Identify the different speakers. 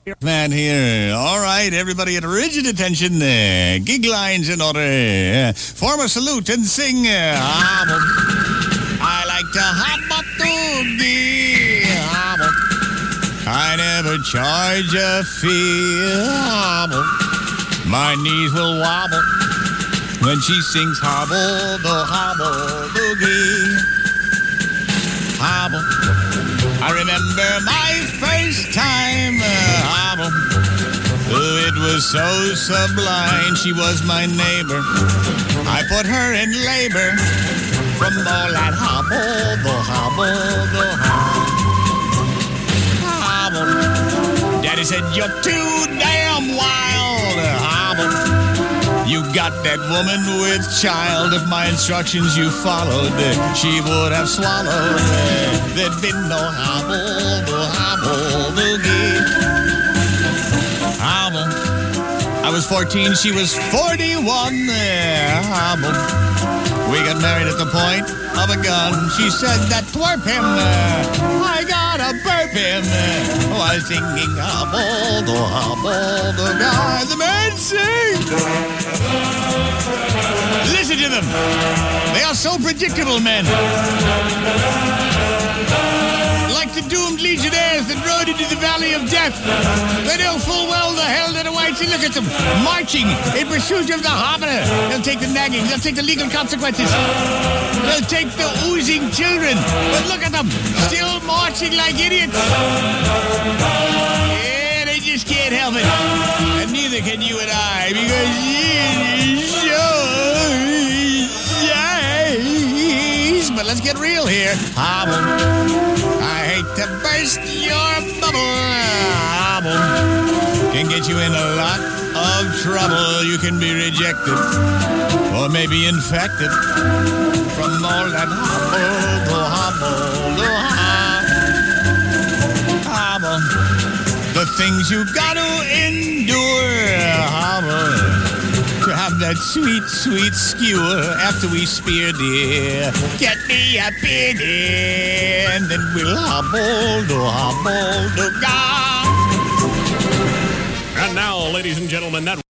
Speaker 1: Man here. All right, everybody at rigid attention. Gig lines in order. Form a salute and sing. I like to hop-a-doogie. I never charge a fee. My knees will wobble when she sings hobble-do-hobble-doogie. Hobble. I remember my first time. Hobble. Oh, it was so sublime. She was my neighbor. I put her in labor from all that hobble-do-hobble-do-hobble. Daddy said, you're too damn wild. Hobble. You got that woman with child. If my instructions you followed, she would have swallowed. There'd been no hobble-do-hobble-doogie. Hobble. I was 14, she was 41. Hobble. We got married at the point of a gun. She said that twerp him. I gotta burp him. While singing hobble-do-hobble-do-God. The men sing. Listen to them. They are so predictable, men. Like the doomed legionnaires that rode into the valley of death. They know full well the hell that awaits. And look at them, marching in pursuit of the hobbler. They'll take the nagging. They'll take the legal consequences. They'll take the oozing children. But look at them, still marching like idiots. Yeah, they just can't help it. And neither can you and I, because but let's get real here. Hobble. I hate to burst your bubble. Hobble. Can get you in a lot of trouble. You can be rejected or maybe infected from all that hobble. The things you got to endure. Hobble. To have that sweet, sweet skewer after we spear, dear. Get me a beer, dear, and then we'll hobble-do-hobble-do-God.
Speaker 2: And now, ladies and gentlemen, that